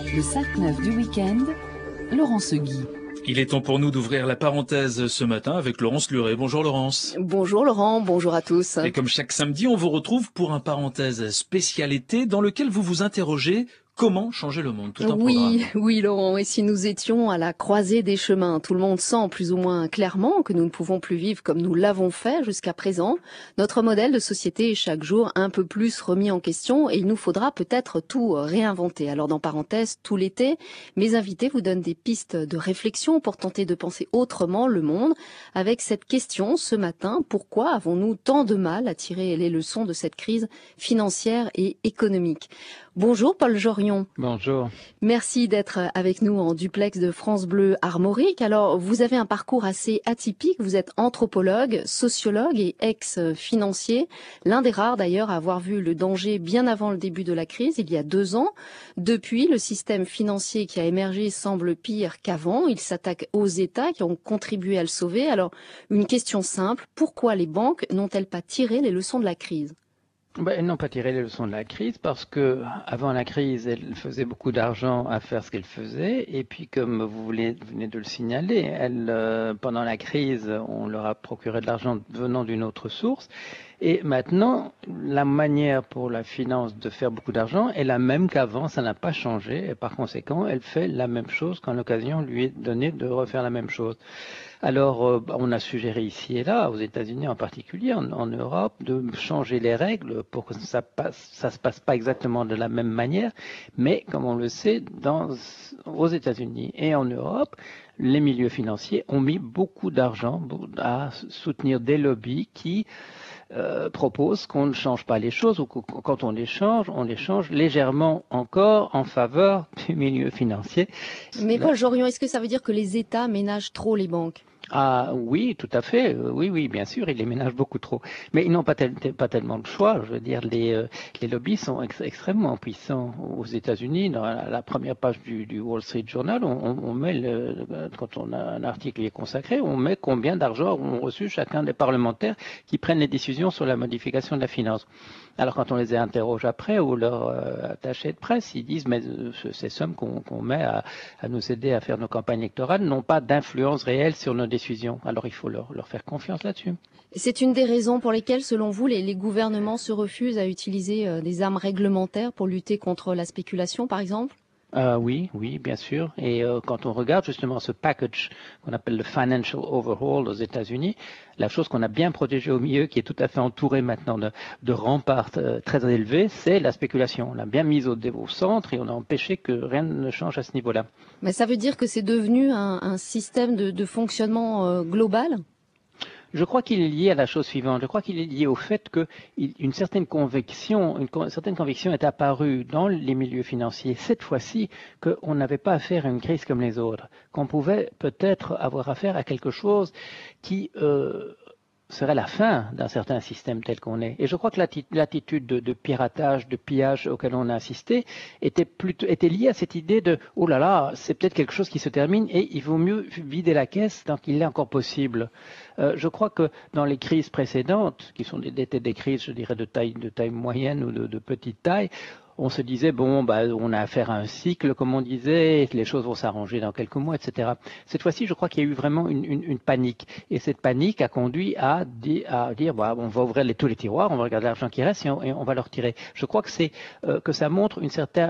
Le 5-9 du week-end, Laurence Guy. Il est temps pour nous d'ouvrir la parenthèse ce matin avec Laurence Luret. Bonjour Laurence. Bonjour Laurent, bonjour à tous. Et comme chaque samedi, on vous retrouve pour un parenthèse spécialité dans lequel vous vous interrogez comment changer le monde, tout un programme. Oui Laurent, et si nous étions à la croisée des chemins, tout le monde sent plus ou moins clairement que nous ne pouvons plus vivre comme nous l'avons fait jusqu'à présent. Notre modèle de société est chaque jour un peu plus remis en question et il nous faudra peut-être tout réinventer. Alors dans parenthèse, tout l'été, mes invités vous donnent des pistes de réflexion pour tenter de penser autrement le monde avec cette question ce matin: pourquoi avons-nous tant de mal à tirer les leçons de cette crise financière et économique? Bonjour Paul Jorion. Bonjour. Merci d'être avec nous en duplex de France Bleu Armorique. Alors, vous avez un parcours assez atypique. Vous êtes anthropologue, sociologue et ex-financier. L'un des rares d'ailleurs à avoir vu le danger bien avant le début de la crise, il y a 2 ans. Depuis, le système financier qui a émergé semble pire qu'avant. Il s'attaque aux États qui ont contribué à le sauver. Alors, une question simple: pourquoi les banques n'ont-elles pas tiré les leçons de la crise ? Elles n'ont pas tiré les leçons de la crise parce que avant la crise, elles faisaient beaucoup d'argent à faire ce qu'elles faisaient. Et puis, comme vous venez de le signaler, pendant la crise, on leur a procuré de l'argent venant d'une autre source. Et maintenant, la manière pour la finance de faire beaucoup d'argent est la même qu'avant, ça n'a pas changé. Et par conséquent, elle fait la même chose quand l'occasion lui est donnée de refaire la même chose. Alors, on a suggéré ici et là, aux États-Unis en particulier, en Europe, de changer les règles pour que ça se passe pas exactement de la même manière. Mais comme on le sait, aux États-Unis et en Europe, les milieux financiers ont mis beaucoup d'argent à soutenir des lobbies qui propose qu'on ne change pas les choses, ou que quand on les change légèrement encore en faveur du milieu financier. Mais Paul Jorion, est-ce que ça veut dire que les États ménagent trop les banques ? Ah oui, tout à fait. Oui, bien sûr, ils les ménagent beaucoup trop. Mais ils n'ont pas tellement de choix. Je veux dire, les lobbies sont extrêmement puissants aux États-Unis. Dans la première page du Wall Street Journal, on met, quand on a un article qui est consacré, on met combien d'argent ont reçu chacun des parlementaires qui prennent les décisions sur la modification de la finance. Alors quand on les interroge après, ou leurs attachés de presse, ils disent mais ces sommes qu'on met à nous aider à faire nos campagnes électorales n'ont pas d'influence réelle sur nos décisions. Alors il faut leur faire confiance là-dessus. C'est une des raisons pour lesquelles, selon vous, les gouvernements se refusent à utiliser des armes réglementaires pour lutter contre la spéculation, par exemple ? Oui, bien sûr. Et quand on regarde justement ce package qu'on appelle le Financial Overhaul aux États-Unis, la chose qu'on a bien protégée au milieu, qui est tout à fait entourée maintenant de remparts très élevés, c'est la spéculation. On l'a bien mise au centre et on a empêché que rien ne change à ce niveau-là. Mais ça veut dire que c'est devenu un système de fonctionnement global ? Je crois qu'il est lié à la chose suivante. Je crois qu'il est lié au fait qu'une certaine conviction est apparue dans les milieux financiers cette fois-ci qu'on n'avait pas affaire à une crise comme les autres, qu'on pouvait peut-être avoir affaire à quelque chose qui serait la fin d'un certain système tel qu'on est. Et je crois que l'attitude de piratage, de pillage auquel on a assisté était liée à cette idée de « oh là là, c'est peut-être quelque chose qui se termine et il vaut mieux vider la caisse tant qu'il est encore possible ». Je crois que dans les crises précédentes, qui sont des crises, je dirais, de taille moyenne ou de petite taille, on se disait, on a affaire à un cycle, comme on disait, les choses vont s'arranger dans quelques mois, etc. Cette fois-ci, je crois qu'il y a eu vraiment une panique. Et cette panique a conduit à dire, on va ouvrir tous les tiroirs, on va regarder l'argent qui reste et on va le retirer. Je crois que ça montre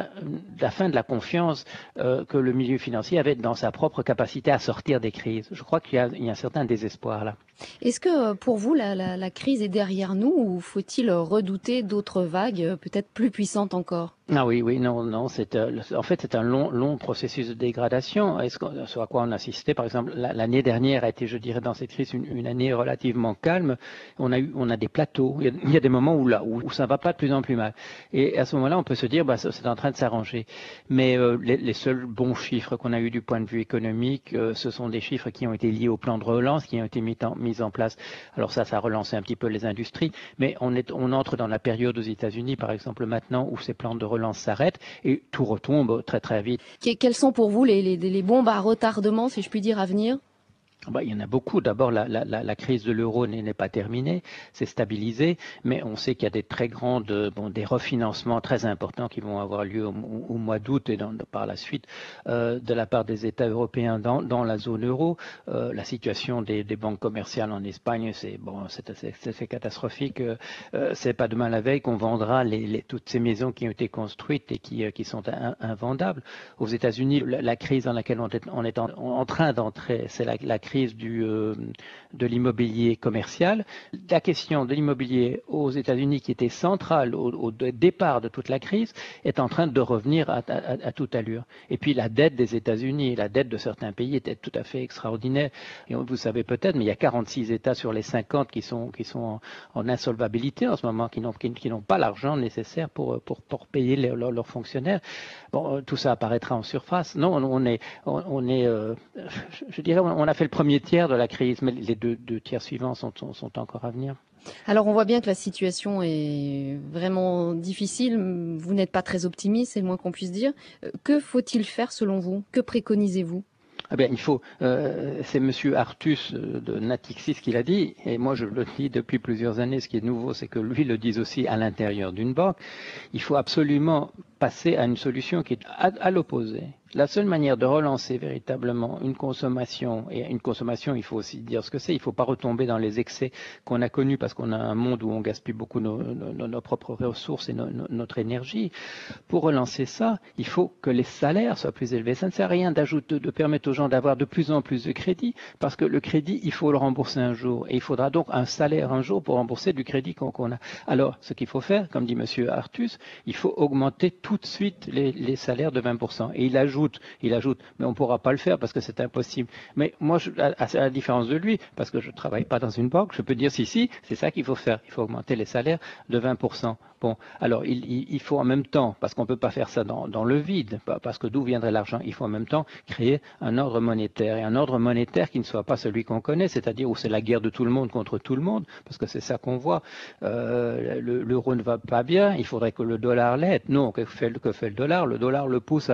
la fin de la confiance que le milieu financier avait dans sa propre capacité à sortir des crises. Je crois qu'il y a un certain désespoir là. Est-ce que pour vous, la crise est derrière nous ou faut-il redouter d'autres vagues peut-être plus puissantes encore ? Ah oui, non, en fait c'est un long processus de dégradation. Ce à quoi on a assisté, par exemple, l'année dernière a été, je dirais, dans cette crise une année relativement calme. On a des plateaux. Il y a des moments où ça va pas de plus en plus mal. Et à ce moment-là, on peut se dire, c'est en train de s'arranger. Mais les seuls bons chiffres qu'on a eu du point de vue économique, ce sont des chiffres qui ont été liés au plan de relance, qui ont été mis en place. Alors ça a relancé un petit peu les industries, mais on entre dans la période aux États-Unis, par exemple, maintenant où ces plans de relance s'arrête et tout retombe très très vite. Quelles sont pour vous les bombes à retardement, si je puis dire, à venir ? Il y en a beaucoup. D'abord, la crise de l'euro n'est pas terminée, c'est stabilisé, mais on sait qu'il y a des très des refinancements très importants qui vont avoir lieu au mois d'août et par la suite de la part des États européens dans la zone euro. La situation des banques commerciales en Espagne, c'est catastrophique. C'est pas demain la veille qu'on vendra toutes ces maisons qui ont été construites et qui sont invendables. Aux États-Unis, la crise dans laquelle on est en train d'entrer, c'est la crise de l'immobilier commercial. La question de l'immobilier aux États-Unis, qui était centrale au départ de toute la crise, est en train de revenir à toute allure. Et puis la dette des États-Unis, la dette de certains pays était tout à fait extraordinaire. Et vous savez peut-être, mais il y a 46 États sur les 50 qui sont en insolvabilité en ce moment, qui n'ont pas l'argent nécessaire pour payer leurs fonctionnaires. Bon, tout ça apparaîtra en surface. Non, je dirais, on a fait le premier tiers de la crise, mais les deux tiers suivants sont encore à venir. Alors on voit bien que la situation est vraiment difficile. Vous n'êtes pas très optimiste, c'est le moins qu'on puisse dire. Que faut-il faire selon vous? Que préconisez-vous? C'est Monsieur Artus de Natixis qui l'a dit, et moi je le dis depuis plusieurs années. Ce qui est nouveau, c'est que lui le dise aussi à l'intérieur d'une banque. Il faut absolument passer à une solution qui est à l'opposé. La seule manière de relancer véritablement une consommation, et une consommation, il faut aussi dire ce que c'est, il ne faut pas retomber dans les excès qu'on a connus parce qu'on a un monde où on gaspille beaucoup nos propres ressources et notre énergie. Pour relancer ça, il faut que les salaires soient plus élevés. Ça ne sert à rien de permettre aux gens d'avoir de plus en plus de crédit, parce que le crédit, il faut le rembourser un jour, et il faudra donc un salaire un jour pour rembourser du crédit qu'on a. Alors, ce qu'il faut faire, comme dit Monsieur Artus, il faut augmenter tout de suite les salaires de 20%. Et il ajoute, mais on ne pourra pas le faire parce que c'est impossible. Mais moi, à la différence de lui, parce que je ne travaille pas dans une banque, je peux dire si, c'est ça qu'il faut faire. Il faut augmenter les salaires de 20%. Bon, alors il faut en même temps, parce qu'on ne peut pas faire ça dans le vide, parce que d'où viendrait l'argent, il faut en même temps créer un ordre monétaire, et un ordre monétaire qui ne soit pas celui qu'on connaît, c'est-à-dire où c'est la guerre de tout le monde contre tout le monde, parce que c'est ça qu'on voit. L'euro ne va pas bien, il faudrait que le dollar l'aide. Non, que fait le dollar? Le dollar le pousse à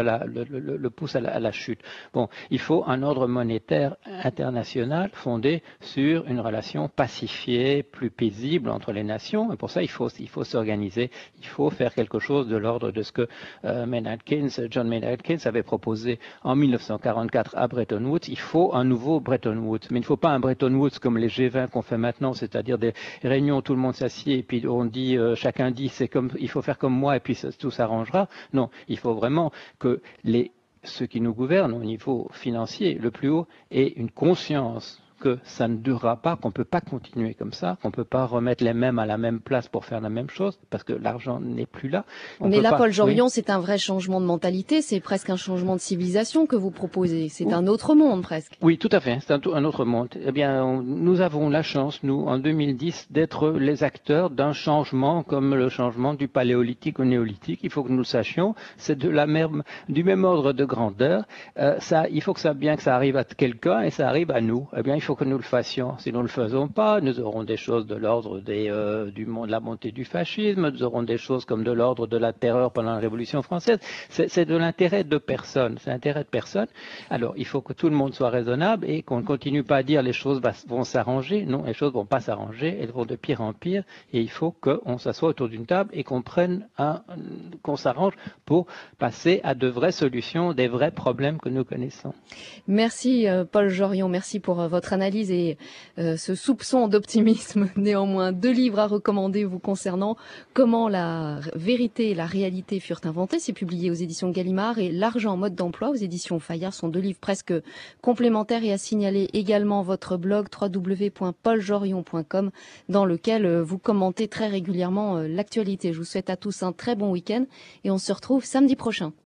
la chute. Bon, il faut un ordre monétaire international fondé sur une relation pacifiée, plus paisible entre les nations, et pour ça il faut s'organiser. Il faut faire quelque chose de l'ordre de ce que John Maynard Keynes avait proposé en 1944 à Bretton Woods. Il faut un nouveau Bretton Woods, mais il ne faut pas un Bretton Woods comme les G20 qu'on fait maintenant, c'est-à-dire des réunions où tout le monde s'assied et puis on dit, chacun dit il faut faire comme moi et puis tout s'arrangera. Non, il faut vraiment que ceux qui nous gouvernent au niveau financier, le plus haut, aient une conscience que ça ne durera pas, qu'on ne peut pas continuer comme ça, qu'on ne peut pas remettre les mêmes à la même place pour faire la même chose, parce que l'argent n'est plus là. Mais là, Paul Jorion, c'est un vrai changement de mentalité, c'est presque un changement de civilisation que vous proposez. C'est un autre monde presque. Oui, tout à fait, c'est un autre monde. Eh bien, nous avons la chance, nous, en 2010, d'être les acteurs d'un changement comme le changement du paléolithique au néolithique. Il faut que nous le sachions, c'est du même ordre de grandeur. Il faut que ça arrive à quelqu'un et ça arrive à nous. Eh bien, il faut que nous le fassions. Si nous ne le faisons pas, nous aurons des choses de l'ordre de la montée du fascisme, nous aurons des choses comme de l'ordre de la terreur pendant la Révolution française. C'est de l'intérêt de personne. C'est l'intérêt de personne. Alors, il faut que tout le monde soit raisonnable et qu'on ne continue pas à dire les choses vont s'arranger. Non, les choses ne vont pas s'arranger. Elles vont de pire en pire. Et il faut qu'on s'assoie autour d'une table et qu'on s'arrange pour passer à de vraies solutions, des vrais problèmes que nous connaissons. Merci, Paul Jorion. Merci pour votre analyse et ce soupçon d'optimisme. Néanmoins, 2 livres à recommander vous concernant. Comment la vérité et la réalité furent inventées. C'est publié aux éditions Gallimard, et L'argent en mode d'emploi aux éditions Fayard sont 2 livres presque complémentaires. Et à signaler également votre blog www.pauljorion.com dans lequel vous commentez très régulièrement l'actualité. Je vous souhaite à tous un très bon week-end et on se retrouve samedi prochain.